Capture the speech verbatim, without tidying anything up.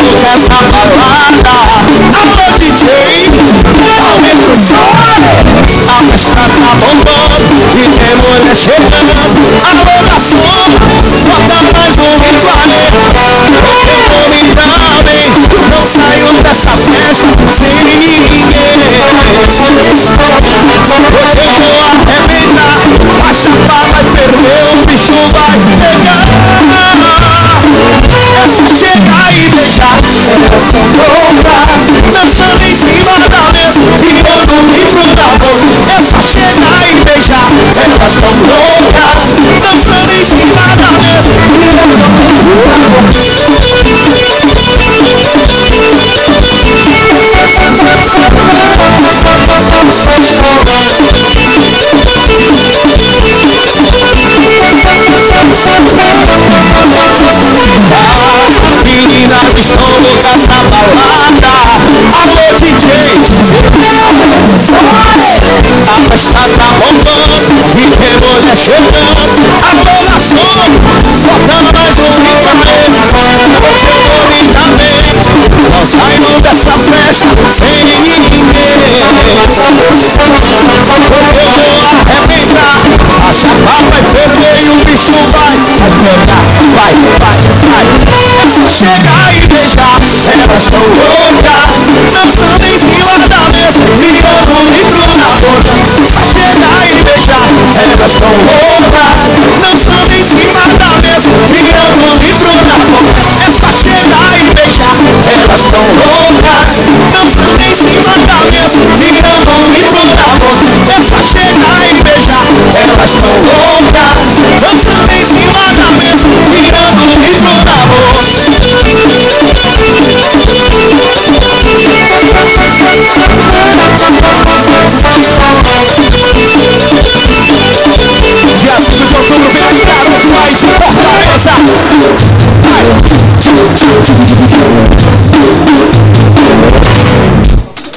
dessa balada. Alô D J, aumenta o som. A festa tá bombando e tem mulher chegando. Alô garçom, bota mais um que vale. Eu também não saio dessa festa sem ninguém. Hoje eu vou arrebentar, a chapa vai ferver, o bicho vai pegar. É só chegar e deixar dançando em cima da mesa, rimando o ritmo da boca. É só chegar e beijar, elas tão loucas, dançando em cima da mesa. Meninas estão loucas na balada. Alô D J, a festa tá bombando e tem mulher chegando. Alô garçom, bota mais um que vale. Eu também não saio dessa festa sem ninguém. Hoje eu vou arrebentar, a chapa vai ferver e o bicho vai pegar. Vai, vai, vai. É só chegar e deixar, elas tão loucas, dançando em cima da mesa, rimando o ritmo na boca. É só chegar e deixar, elas tão loucas.